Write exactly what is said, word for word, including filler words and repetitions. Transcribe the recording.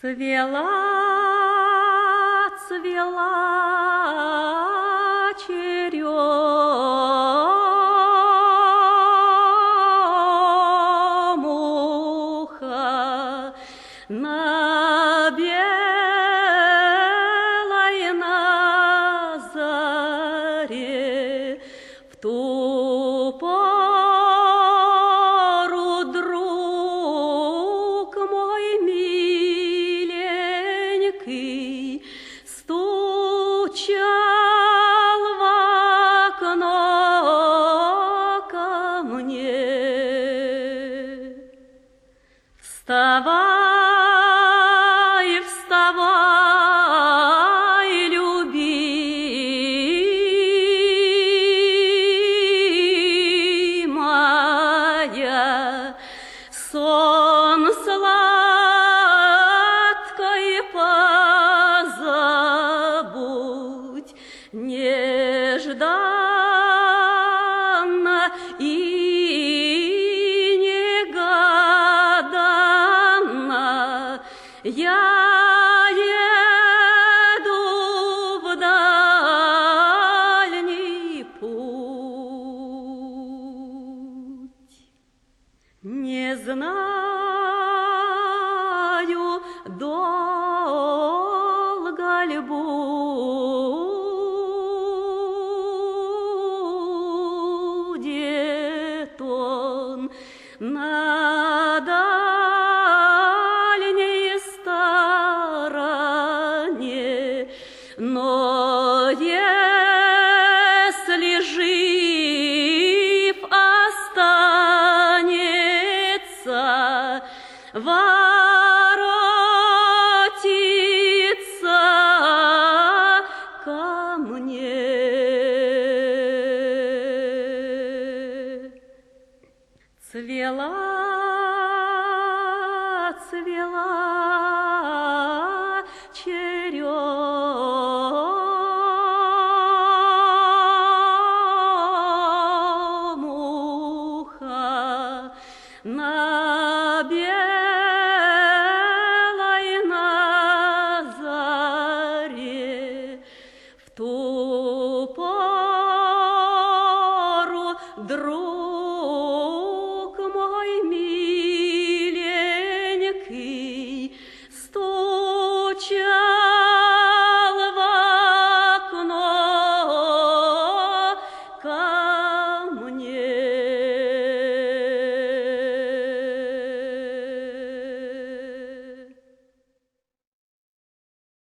Цвела, цвела черемуха на белой на заре, в ту пору, друг мой миленький, стучал в окно ко мне. Вставай, вставай, любимая, сон сладкий позабудь, нежданно и негаданно я еду в дальний путь. Не знаю, долго ли будет он на дальней стороне, но если жив останется, воротится ко мне. Цвела, цвела